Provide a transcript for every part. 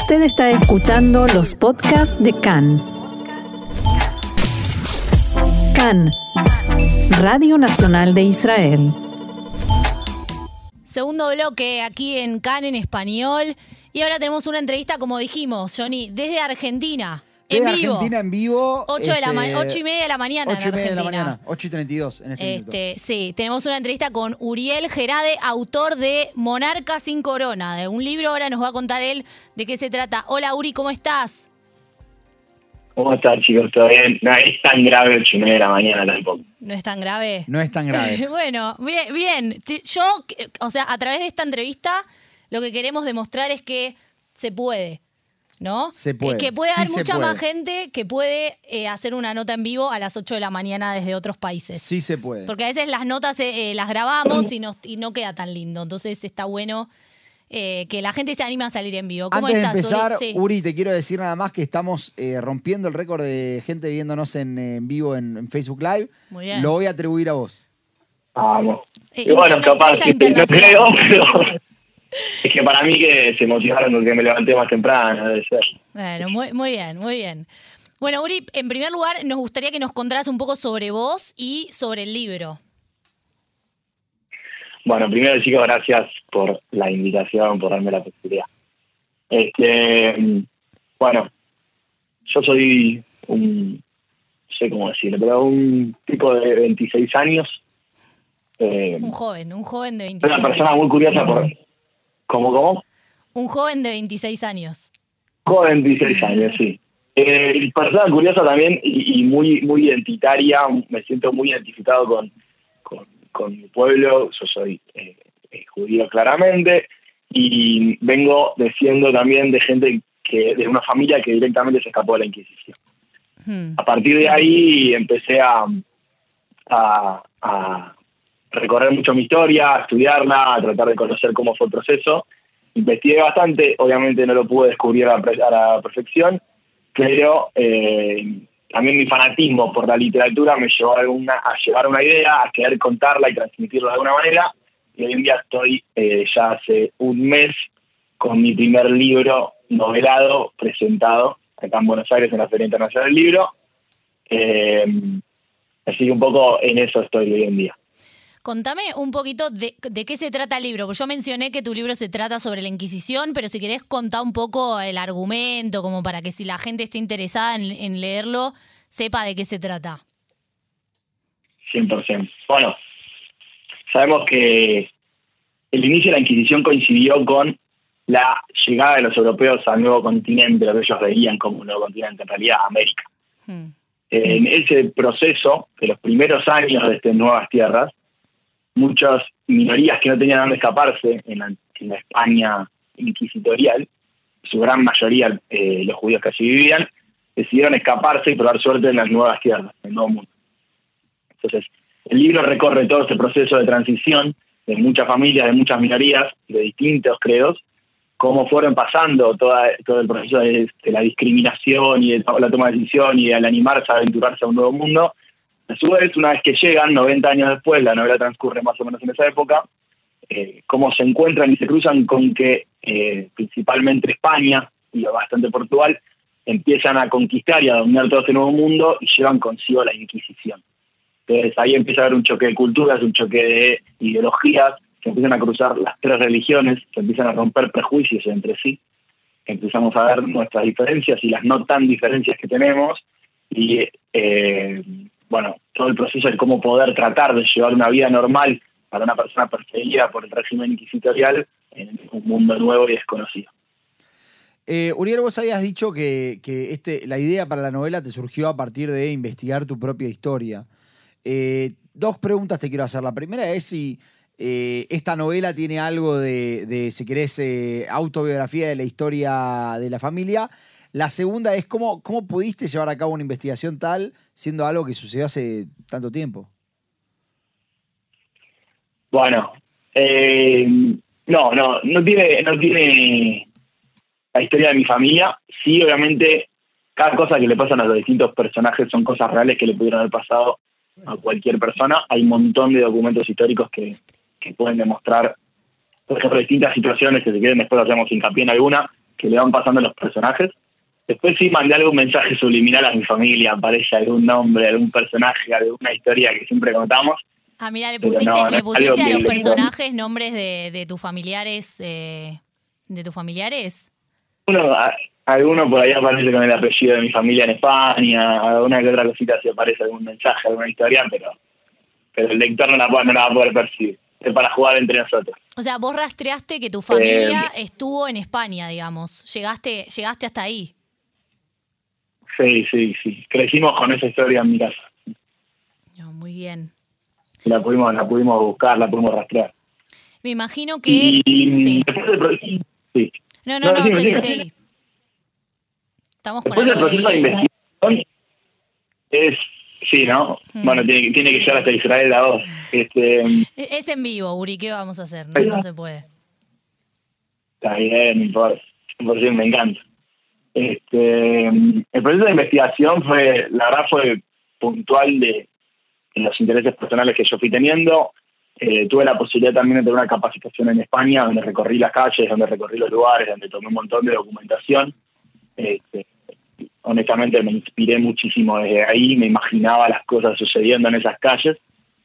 Usted está escuchando los podcasts de CAN. CAN, Radio Nacional de Israel. Segundo bloque aquí en CAN en español. Y ahora tenemos una entrevista, como dijimos, Johnny, desde Argentina. Desde Argentina en vivo. 8:30 de la mañana 8:30 en Argentina. de la mañana, 8:32 en este minuto. Sí, tenemos una entrevista con Uriel Jerade, autor de Monarca sin Corona, de un libro. Ahora nos va a contar él de qué se trata. Hola, Uri, ¿cómo estás? ¿Cómo están, chicos? ¿Todo bien? No es tan grave 8:30 de la mañana tampoco. ¿No es tan grave? No es tan grave. Bueno, bien. Yo, o sea, a través de esta entrevista, lo que queremos demostrar es que se puede, ¿no? Se puede. Que puede haber Sí, mucha más gente que puede hacer una nota en vivo a las 8 de la mañana desde otros países. Sí se puede. Porque a veces las notas las grabamos y no queda tan lindo. Entonces está bueno que la gente se anime a salir en vivo. ¿Cómo Antes estás, de empezar, Sí. Uri, te quiero decir nada más que estamos rompiendo el récord de gente viéndonos en vivo en Facebook Live. Muy bien. Lo voy a atribuir a vos. Vamos. Y bueno, una capaz, estrella no creo, internacional. pero es que para mí que se emocionaron porque me levanté más temprano, debe ser. Bueno, muy bien. Bueno, Uri, en primer lugar, nos gustaría que nos contaras un poco sobre vos y sobre el libro. Bueno, primero, chicos, gracias por la invitación, por darme la posibilidad. Bueno, yo soy no sé cómo decirlo, pero un tipo de 26 años. Un joven de 26 Una persona años. muy curiosa por... ¿Cómo? Un joven de 26 años. Joven, 26 años, sí. Persona curiosa también y muy identitaria. Me siento muy identificado con mi pueblo. Yo soy judío claramente y vengo siendo también de gente de una familia que directamente se escapó de la Inquisición. A partir de ahí empecé a recorrer mucho mi historia, a estudiarla, a tratar de conocer cómo fue el proceso. Investigué bastante, obviamente no lo pude descubrir a la perfección, pero también mi fanatismo por la literatura me llevó a llevar una idea, a querer contarla y transmitirla de alguna manera. Y hoy en día estoy ya hace un mes con mi primer libro novelado presentado acá en Buenos Aires en la Feria Internacional del Libro. Así que un poco en eso estoy hoy en día. Contame un poquito de qué se trata el libro. Porque yo mencioné que tu libro se trata sobre la Inquisición, pero si querés contar un poco el argumento, como para que si la gente esté interesada en leerlo, sepa de qué se trata. 100%. Bueno, sabemos que el inicio de la Inquisición coincidió con la llegada de los europeos al nuevo continente, lo que ellos veían como un nuevo continente, en realidad América. En ese proceso, de los primeros años de estas nuevas tierras, muchas minorías que no tenían dónde escaparse en la España inquisitorial, su gran mayoría, los judíos que allí vivían, decidieron escaparse y probar suerte en las nuevas tierras, en el nuevo mundo. Entonces, el libro recorre todo ese proceso de transición de muchas familias, de muchas minorías, de distintos credos, cómo fueron pasando todo el proceso de la discriminación y de la toma de decisión y al animarse a aventurarse a un nuevo mundo. A su vez, una vez que llegan, 90 años después, la novela transcurre más o menos en esa época, cómo se encuentran y se cruzan con que principalmente España y bastante Portugal empiezan a conquistar y a dominar todo este nuevo mundo y llevan consigo la Inquisición. Entonces ahí empieza a haber un choque de culturas, un choque de ideologías, se empiezan a cruzar las tres religiones, se empiezan a romper prejuicios entre sí, empezamos a ver nuestras diferencias y las no tan diferencias que tenemos y bueno, todo el proceso de cómo poder tratar de llevar una vida normal para una persona perseguida por el régimen inquisitorial en un mundo nuevo y desconocido. Uriel, vos habías dicho que la idea para la novela te surgió a partir de investigar tu propia historia. Dos preguntas te quiero hacer. La primera es si esta novela tiene algo de si querés, autobiografía de la historia de la familia. La segunda es ¿cómo pudiste llevar a cabo una investigación tal siendo algo que sucedió hace tanto tiempo? Bueno, no tiene la historia de mi familia. Sí, obviamente, cada cosa que le pasan a los distintos personajes son cosas reales que le pudieron haber pasado a cualquier persona. Hay un montón de documentos históricos que pueden demostrar, por ejemplo, distintas situaciones, que si quieren después hacemos hincapié en alguna, que le van pasando los personajes. Después sí mandé algún mensaje subliminal a mi familia, aparece algún nombre, algún personaje, alguna historia que siempre contamos. Ah, mira, le Pero pusiste, no, no le es pusiste algo a que los le- personajes nombres de tus familiares, de tus familiares. Alguno por ahí aparece con el apellido de mi familia en España, alguna que otra cosita si aparece algún mensaje, alguna historia, pero el lector no la va a poder percibir. Es para jugar entre nosotros. O sea, vos rastreaste que tu familia estuvo en España, digamos. Llegaste hasta ahí. Sí. Crecimos con esa historia en mi casa. No, muy bien. La pudimos buscar, la pudimos rastrear. Me imagino que... Y Sí. después del proceso, sí. No, decime. seguí. Estamos con Después del algo de proceso de delay. investigación es, sí, ¿no? Bueno, tiene que llegar hasta Israel la voz. Es en vivo, Uri, ¿qué vamos a hacer? No se puede. Está bien, no importa. 100% me encanta. El proceso de investigación fue puntual de los intereses personales que yo fui teniendo. Tuve la posibilidad también de tener una capacitación en España, donde recorrí las calles, donde recorrí los lugares, donde tomé un montón de documentación. Honestamente me inspiré muchísimo desde ahí, me imaginaba las cosas sucediendo en esas calles.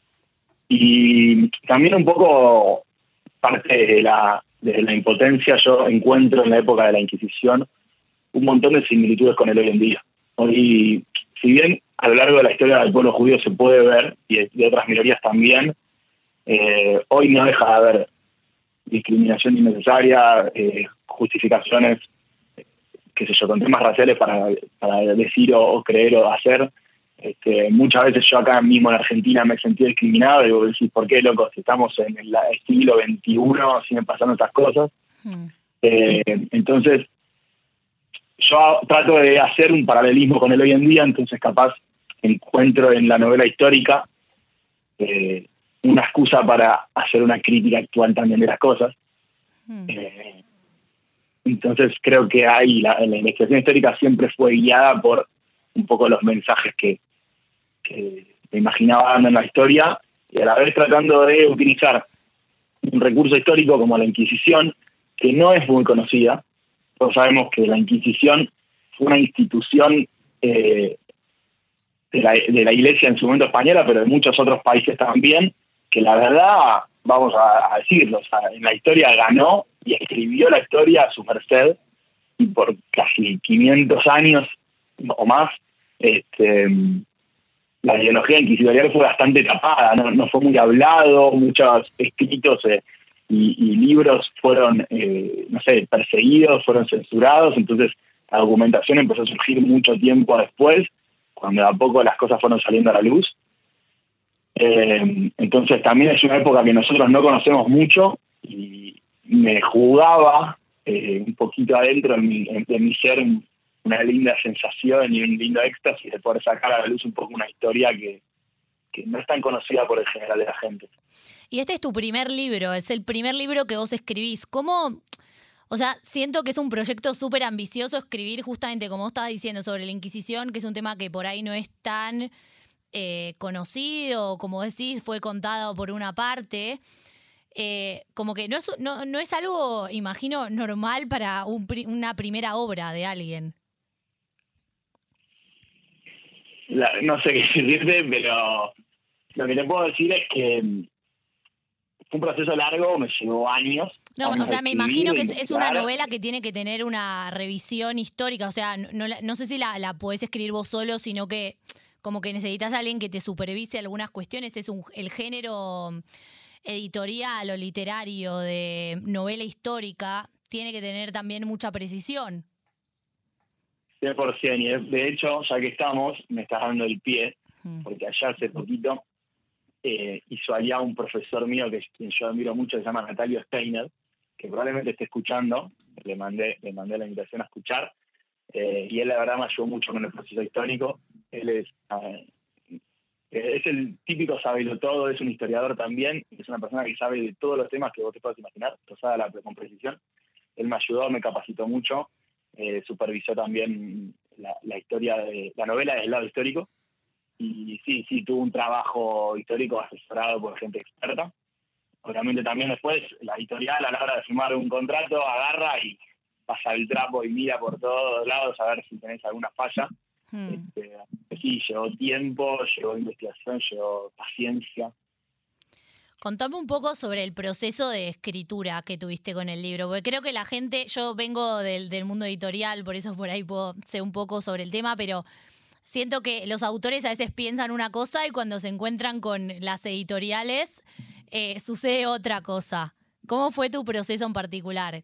Y también un poco parte de la impotencia, yo encuentro en la época de la Inquisición un montón de similitudes con el hoy en día. Hoy, si bien a lo largo de la historia del pueblo judío se puede ver, y de otras minorías también, hoy no deja de haber discriminación innecesaria, justificaciones, qué sé yo, con temas raciales para decir o creer o hacer. Muchas veces yo acá mismo en Argentina me sentí discriminado y vos decís, ¿por qué, loco? Si estamos en el siglo XXI, siguen pasando estas cosas. Entonces, yo trato de hacer un paralelismo con el hoy en día, entonces capaz encuentro en la novela histórica una excusa para hacer una crítica actual también de las cosas. Entonces creo que la investigación histórica siempre fue guiada por un poco los mensajes que me imaginaba dando en la historia, y a la vez tratando de utilizar un recurso histórico como la Inquisición, que no es muy conocida. Todos sabemos que la Inquisición fue una institución de la Iglesia en su momento española, pero de muchos otros países también, que la verdad, vamos a decirlo, o sea, en la historia ganó y escribió la historia a su merced, y por casi 500 años o más, la ideología inquisitorial fue bastante tapada, no fue muy hablado, muchos escritos y libros fueron, perseguidos, fueron censurados, entonces la documentación empezó a surgir mucho tiempo después, cuando a poco las cosas fueron saliendo a la luz. Entonces también es una época que nosotros no conocemos mucho, y me jugaba un poquito adentro en mi ser una linda sensación y un lindo éxtasis de poder sacar a la luz un poco una historia que no es tan conocida por el general de la gente. Y este es tu primer libro, es el primer libro que vos escribís. ¿Cómo? O sea, siento que es un proyecto súper ambicioso escribir justamente, como vos estabas diciendo, sobre la Inquisición, que es un tema que por ahí no es tan conocido, como decís, fue contado por una parte. Como que no es algo, imagino, normal para una primera obra de alguien. No sé qué decirte, pero lo que te puedo decir es que fue un proceso largo, me llevó años. No, o sea, me imagino que es una novela que tiene que tener una revisión histórica, o sea, no sé si la podés escribir vos solo, sino que como que necesitas a alguien que te supervise algunas cuestiones. Es el género editorial o literario de novela histórica tiene que tener también mucha precisión. 100%, y de hecho, ya que estamos, me estás dando el pie, porque allá hace poquito hizo allá un profesor mío que quien yo admiro mucho, se llama Natalio Steiner, que probablemente esté escuchando, le mandé la invitación a escuchar, y él la verdad me ayudó mucho con el proceso histórico. Él es el típico sabelotodo, es un historiador también, es una persona que sabe de todos los temas que vos te puedas imaginar, lo sabe con precisión. Él me ayudó, me capacitó mucho, supervisó también la historia de la novela desde el lado histórico, y sí, tuvo un trabajo histórico asesorado por gente experta. Obviamente también después la editorial, a la hora de firmar un contrato, agarra y pasa el trapo y mira por todos lados a ver si tenés alguna falla. Sí, llevó tiempo, llevó investigación, llevó paciencia. Contame un poco sobre el proceso de escritura que tuviste con el libro, porque creo que la gente, yo vengo del mundo editorial, por eso por ahí sé un poco sobre el tema, pero siento que los autores a veces piensan una cosa y cuando se encuentran con las editoriales sucede otra cosa. ¿Cómo fue tu proceso en particular?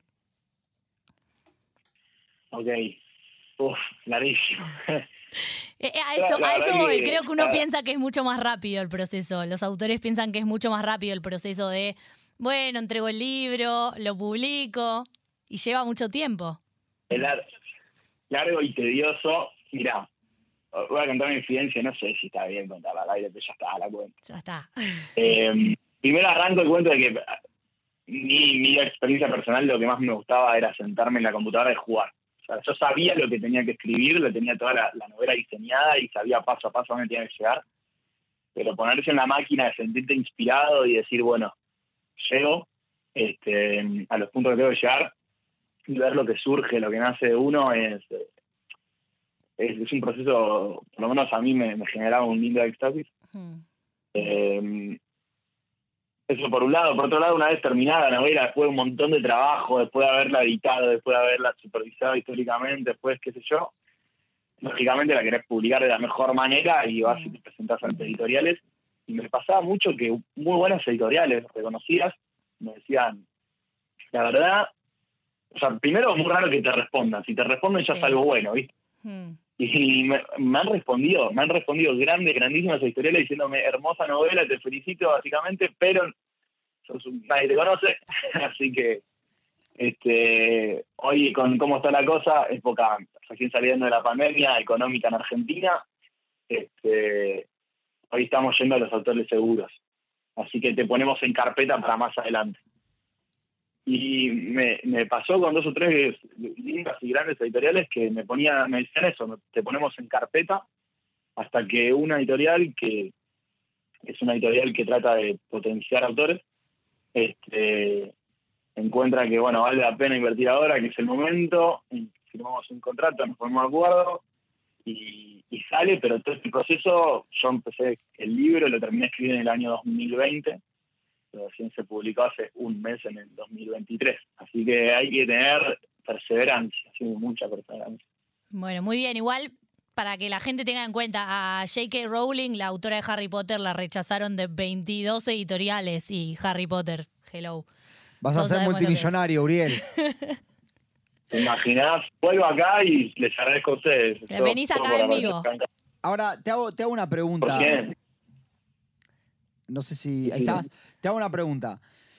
Ok. Larguísimo. A eso voy. Creo que uno piensa que es mucho más rápido el proceso. Los autores piensan que es mucho más rápido el proceso de, bueno, entrego el libro, lo publico, y lleva mucho tiempo. Es largo y tedioso. Mirá, voy a contar mi experiencia, no sé si está bien contarla al aire, pero ya está, la cuento. Ya está. Primero arranco el cuento de que mi experiencia personal, lo que más me gustaba era sentarme en la computadora y jugar. O sea, yo sabía lo que tenía que escribir, lo tenía toda la novela diseñada y sabía paso a paso a dónde tenía que llegar. Pero ponerse en la máquina, de sentirte inspirado y decir, bueno, llego a los puntos que tengo que llegar y ver lo que surge, lo que nace de uno, es un proceso, por lo menos a mí me generaba un lindo éxtasis. Eso por un lado. Por otro lado, una vez terminada la novela, después de un montón de trabajo, después de haberla editado, después de haberla supervisado históricamente, después qué sé yo, lógicamente la querés publicar de la mejor manera y vas y te presentás ante editoriales. Y me pasaba mucho que muy buenas editoriales reconocidas me decían, la verdad, o sea, primero es muy raro que te respondan. Si te responden ya es algo bueno, ¿viste? Y me han respondido grandísimas editoriales diciéndome, hermosa novela, te felicito básicamente, pero nadie te conoce. Así que hoy con cómo está la cosa, época recién saliendo de la pandemia económica en Argentina, hoy estamos yendo a los autores seguros. Así que te ponemos en carpeta para más adelante. Y me pasó con 2 o 3 lindas y grandes editoriales que me decían eso, te ponemos en carpeta, hasta que una editorial que es una editorial que trata de potenciar autores, encuentra que, bueno, vale la pena invertir ahora, que es el momento, firmamos un contrato, nos ponemos de acuerdo y sale, pero todo este proceso, yo empecé el libro, lo terminé escribiendo en el año 2020, recién se publicó hace un mes en el 2023. Así que hay que tener perseverancia, sí, mucha perseverancia. Bueno, muy bien. Igual, para que la gente tenga en cuenta, a J.K. Rowling, la autora de Harry Potter, la rechazaron de 22 editoriales y Harry Potter, hello. Vas a ser multimillonario, Uriel. ¿Te imaginás? Vuelvo acá y les agradezco a ustedes. Venís acá en vivo. Ahora, te hago una pregunta. ¿Por qué? No sé si... Ahí estás. Te hago una pregunta.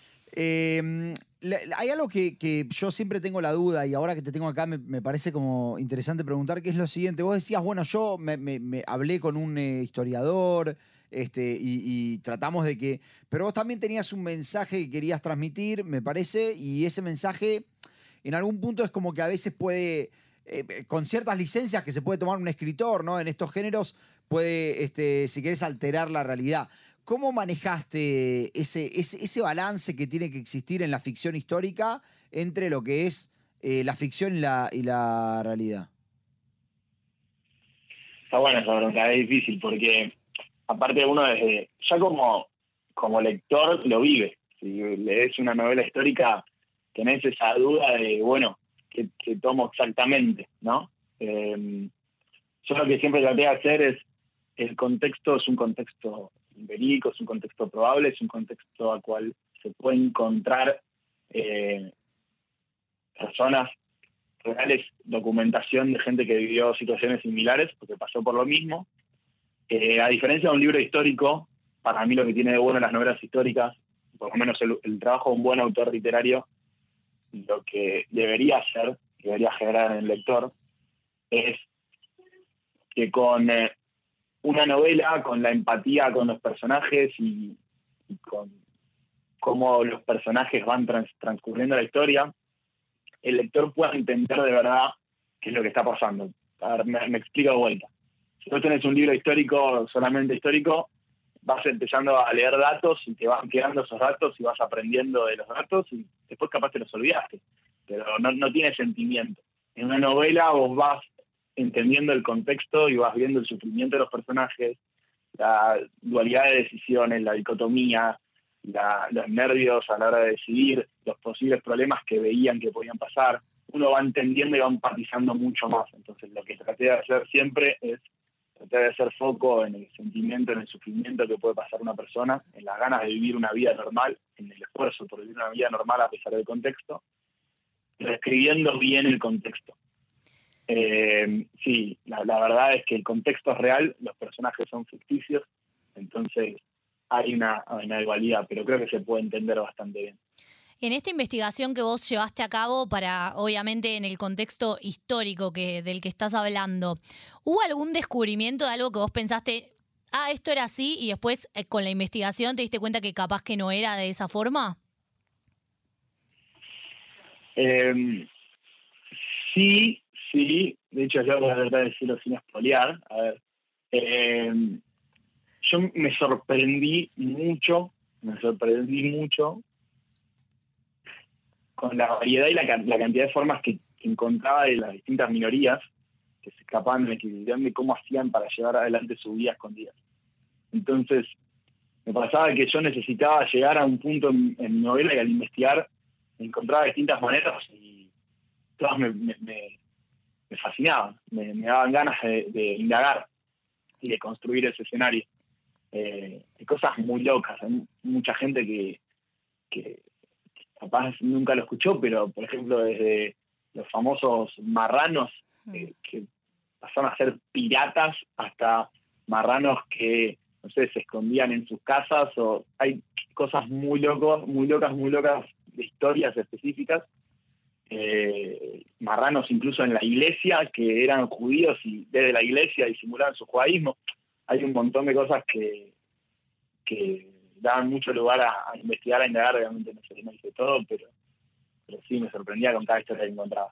Hay algo que yo siempre tengo la duda y ahora que te tengo acá me parece como interesante preguntar, que es lo siguiente. Vos decías, bueno, yo me hablé con un historiador y tratamos de que... Pero vos también tenías un mensaje que querías transmitir, me parece, y ese mensaje en algún punto es como que a veces puede... con ciertas licencias que se puede tomar un escritor, ¿no? En estos géneros puede, si querés, alterar la realidad. ¿Cómo manejaste ese balance que tiene que existir en la ficción histórica entre lo que es la ficción y la realidad? Está buena esa pregunta, es difícil porque aparte uno desde ya como lector lo vive. Si lees una novela histórica tenés esa duda de, bueno, ¿qué tomo exactamente, no? Yo lo que siempre traté de hacer es, el contexto es un contexto verídico, es un contexto probable, es un contexto al cual se puede encontrar personas reales, documentación de gente que vivió situaciones similares, porque pasó por lo mismo. A diferencia de un libro histórico, para mí lo que tiene de bueno las novelas históricas, por lo menos el trabajo de un buen autor literario, lo que debería hacer, debería generar en el lector, es que con una novela, con la empatía con los personajes y con cómo los personajes van transcurriendo la historia, el lector pueda entender de verdad qué es lo que está pasando. A ver, me explico de vuelta. Si vos tenés un libro histórico, solamente histórico, vas empezando a leer datos y te van quedando esos datos y vas aprendiendo de los datos y después capaz te los olvidaste. pero no tiene sentimiento. En una novela vos vas entendiendo el contexto y vas viendo el sufrimiento de los personajes, la dualidad de decisiones, la dicotomía, los nervios a la hora de decidir, los posibles problemas que veían que podían pasar. Uno va entendiendo y va empatizando mucho más. Entonces lo que traté de hacer siempre es tratar de hacer foco en el sentimiento, en el sufrimiento que puede pasar una persona, en las ganas de vivir una vida normal, en el esfuerzo por vivir una vida normal a pesar del contexto, describiendo bien el contexto. Sí, la verdad es que el contexto es real, los personajes son ficticios, entonces hay una igualdad, pero creo que se puede entender bastante bien. En esta investigación que vos llevaste a cabo para, obviamente, en el contexto histórico del que estás hablando, ¿hubo algún descubrimiento de algo que vos pensaste, esto era así, y después con la investigación te diste cuenta que capaz que no era de esa forma? Sí, de hecho yo voy a tratar de decirlo sin espolear. A ver, yo me sorprendí mucho con la variedad y la cantidad de formas que encontraba de las distintas minorías que se escapaban de la Inquisición, de cómo hacían para llevar adelante su vida escondida. Entonces, me pasaba que yo necesitaba llegar a un punto en mi novela y al investigar encontraba distintas maneras y todas me fascinaban, me daban ganas de indagar y de construir ese escenario. Hay cosas muy locas, hay mucha gente que capaz nunca lo escuchó, pero por ejemplo desde los famosos marranos que pasaron a ser piratas hasta marranos que, no sé, se escondían en sus casas, o hay cosas muy locas de historias específicas. Marranos incluso en la iglesia, que eran judíos y desde la iglesia disimulaban su judaísmo. Hay un montón de cosas que daban mucho lugar a investigar, a indagar. Obviamente no hice todo, pero sí me sorprendía con cada historia que encontraba.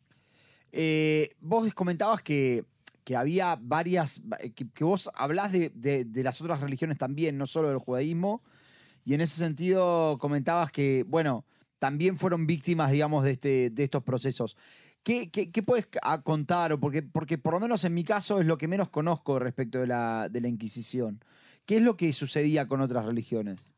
Vos comentabas que había varias, que vos hablás de las otras religiones también, no solo del judaísmo, y en ese sentido comentabas que, bueno, también fueron víctimas, digamos, de estos procesos. ¿Qué puedes contar? Porque por lo menos en mi caso es lo que menos conozco respecto de la Inquisición. ¿Qué es lo que sucedía con otras religiones?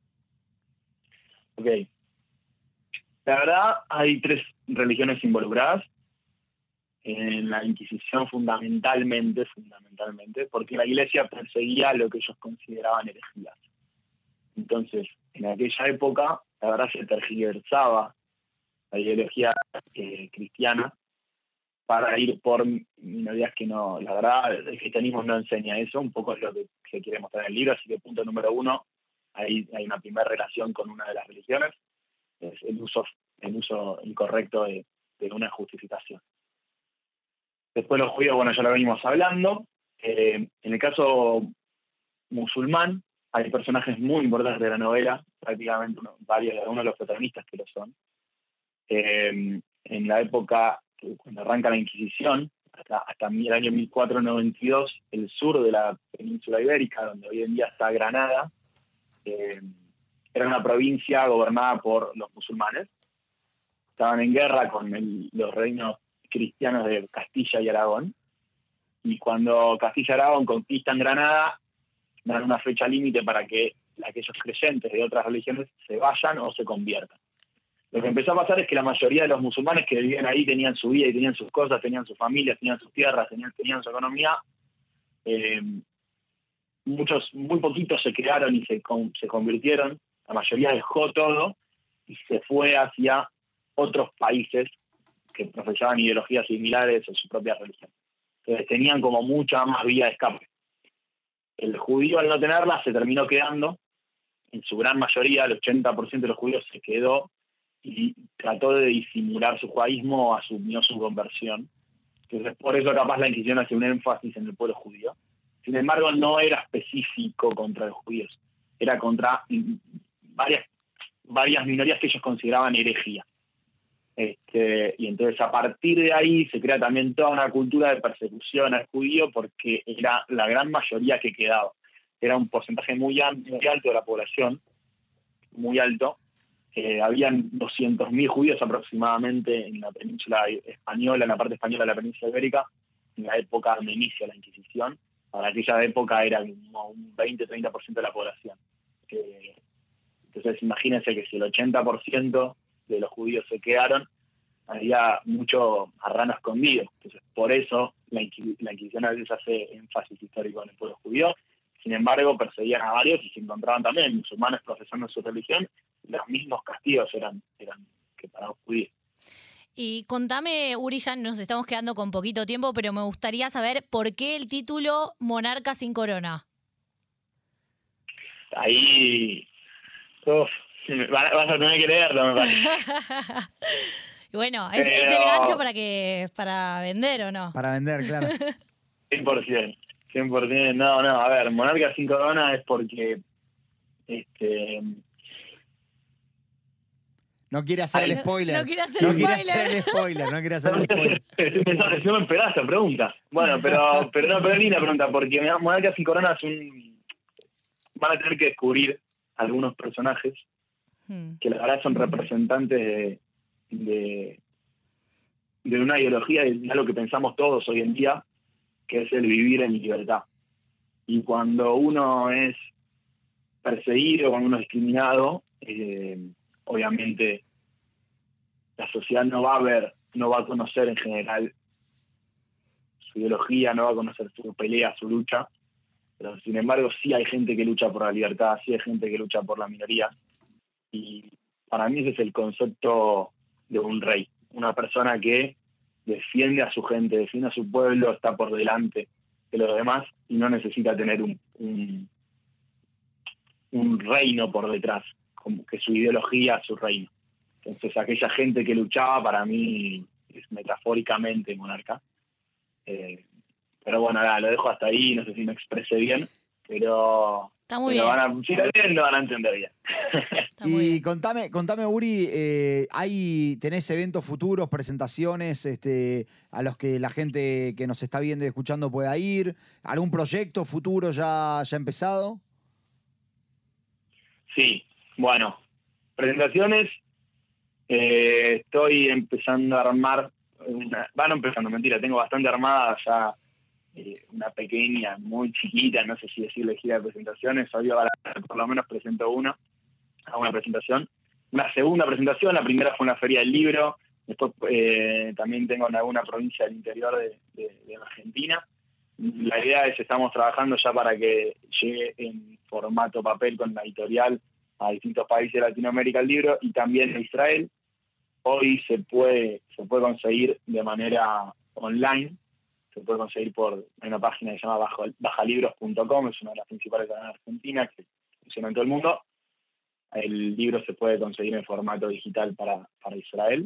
Ok. La verdad, hay 3 religiones involucradas en la Inquisición fundamentalmente, porque la Iglesia perseguía lo que ellos consideraban herejías. Entonces, en aquella época, la verdad se tergiversaba la ideología cristiana para ir por minorías que no, la verdad, el cristianismo no enseña eso, un poco es lo que se quiere mostrar en el libro, así que punto número 1, ahí hay una primera relación con una de las religiones, es el uso incorrecto de una justificación. Después los judíos, bueno, ya lo venimos hablando. En el caso musulmán, hay personajes muy importantes de la novela, prácticamente uno de los protagonistas que lo son. En la época, cuando arranca la Inquisición, hasta el año 1492, el sur de la península ibérica, donde hoy en día está Granada, era una provincia gobernada por los musulmanes. Estaban en guerra con los reinos cristianos de Castilla y Aragón, y cuando Castilla y Aragón conquistan Granada, dan una fecha límite para que aquellos creyentes de otras religiones se vayan o se conviertan. Lo que empezó a pasar es que la mayoría de los musulmanes que vivían ahí tenían su vida y tenían sus cosas, tenían sus familias, tenían sus tierras, tenían su economía. Muy poquitos se quedaron y se convirtieron, la mayoría dejó todo y se fue hacia otros países que profesaban ideologías similares o su propia religión. Entonces tenían como mucha más vía de escape. El judío, al no tenerla, se terminó quedando. En su gran mayoría, el 80% de los judíos se quedó y trató de disimular su judaísmo o asumió su conversión. Entonces, por eso capaz la Inquisición hace un énfasis en el pueblo judío. Sin embargo, no era específico contra los judíos. Era contra varias minorías que ellos consideraban herejía. Y entonces a partir de ahí se crea también toda una cultura de persecución al judío porque era la gran mayoría que quedaba. Era un porcentaje muy alto de la población, muy alto, habían 200.000 judíos aproximadamente en la península española, en la parte española de la península ibérica, en la época donde inicia la Inquisición. Para aquella época era como un 20-30% de la población. Entonces imagínense que si el 80% de los judíos se quedaron, había mucho marrano escondido. Entonces por eso la Inquisición a veces hace énfasis histórico en el pueblo judío. Sin embargo, perseguían a varios y se encontraban también musulmanes profesando su religión. Los mismos castigos eran que para los judíos. Y contame, Uri, ya nos estamos quedando con poquito tiempo, pero me gustaría saber por qué el título Monarca sin corona. Ahí vas a tener que leerlo, me parece. Y bueno, ¿es el gancho para vender o no? Para vender, claro. 100%. No, a ver, Monarca sin corona es porque no quiere hacer el spoiler. No quiere hacer el spoiler. No me esperaba esa pregunta. Bueno, pero es linda pregunta, porque Monarca sin corona van a tener que descubrir algunos personajes que la verdad son representantes de una ideología de lo que pensamos todos hoy en día, que es el vivir en libertad. Y cuando uno es perseguido, cuando uno es discriminado, obviamente la sociedad no va a conocer en general su ideología, no va a conocer su pelea, su lucha, pero sin embargo sí hay gente que lucha por la libertad, sí hay gente que lucha por la minoría, y para mí ese es el concepto de un rey, una persona que defiende a su gente, defiende a su pueblo, está por delante de los demás y no necesita tener un reino por detrás, como que su ideología, su reino. Entonces aquella gente que luchaba para mí es metafóricamente monarca. Pero bueno, nada, lo dejo hasta ahí, no sé si me expresé bien, pero está muy bien. Si lo leen lo van a entender bien. Y contame, Uri, ¿tenés eventos futuros, presentaciones a los que la gente que nos está viendo y escuchando pueda ir? ¿Algún proyecto futuro ya empezado? Sí, bueno, presentaciones, estoy empezando a armar, tengo bastante armada ya, una pequeña, muy chiquita, no sé si decirle gira de presentaciones, hoy ahora por lo menos presento una presentación. Una segunda presentación, la primera fue una feria del libro, después también tengo en alguna provincia del interior de Argentina. La idea es, estamos trabajando ya para que llegue en formato papel con la editorial a distintos países de Latinoamérica el libro y también en Israel. Hoy se puede conseguir de manera online, se puede conseguir por una página que se llama bajalibros.com, es una de las principales en Argentina que funciona en todo el mundo. El libro se puede conseguir en formato digital para Israel.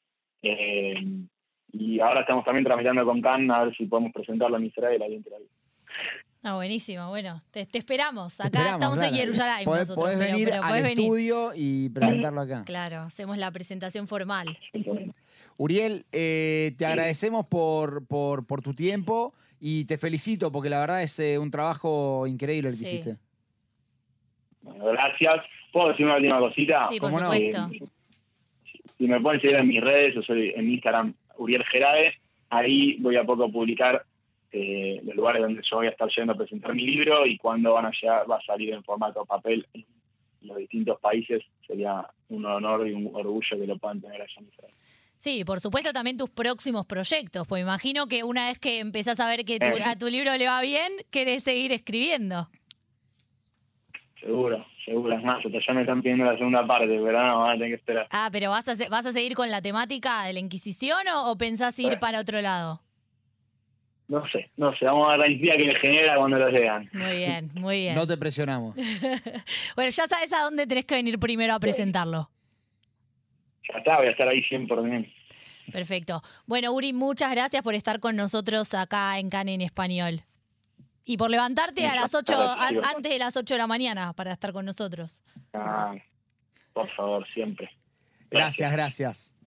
Y ahora estamos también tramitando con Cannes a ver si podemos presentarlo en Israel ahí en Tel Aviv. Buenísimo. Bueno, te esperamos. Acá estamos en Jerusalén. Podés venir al estudio y presentarlo acá. Claro, hacemos la presentación formal. Uriel, te agradecemos por tu tiempo y te felicito porque la verdad es un trabajo increíble el que hiciste. Bueno, gracias. ¿Puedo decir una última cosita? Sí, por supuesto. Si me pueden seguir en mis redes, yo soy en Instagram Uriel Jerae, ahí voy a poco publicar los lugares donde yo voy a estar yendo a presentar mi libro y cuándo va a salir en formato papel en los distintos países. Sería un honor y un orgullo que lo puedan tener allá en Israel. Sí, por supuesto también tus próximos proyectos, pues imagino que una vez que empezás a ver que a tu libro le va bien, querés seguir escribiendo. Seguro, es más, ya me están pidiendo la segunda parte, pero no, van a tener que esperar. Pero ¿vas a seguir con la temática de la Inquisición o pensás ir para otro lado? No sé, vamos a ver la intriga que me genera cuando lo lean. Muy bien. No te presionamos. Bueno, ya sabes a dónde tenés que venir primero a presentarlo. Ya está, voy a estar ahí 100%. Perfecto. Bueno, Uri, muchas gracias por estar con nosotros acá en Cannes en Español. Y por levantarte a las 8, antes de las 8 de la mañana para estar con nosotros. Por favor, siempre. Gracias.